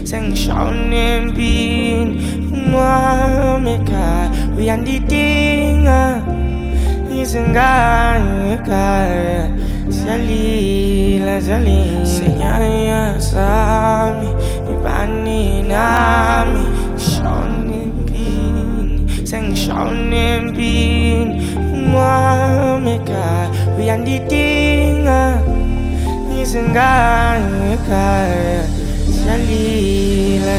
sengishawana empini umwami ekhaya uyandidinga izingane ekhaya ziyalila senyaya sami ibani nami ngishona empini sengishawana empini umwami ekhaya uyandidinga izingane ekhaya ziyalila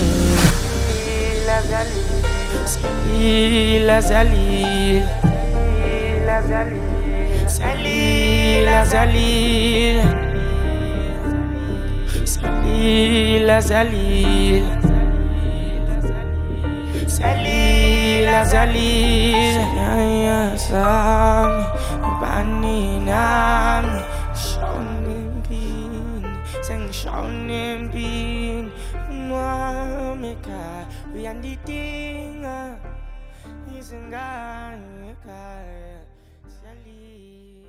senyaya sami ibani nami ngishona empini sengishawana empini umwami ekhaya uyandidinga izingane ekhaya ziyalila